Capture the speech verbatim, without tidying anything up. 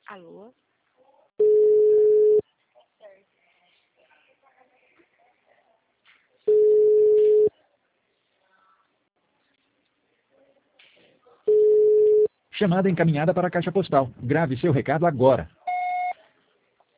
Alô? Chamada encaminhada para a caixa postal. Grave seu recado agora.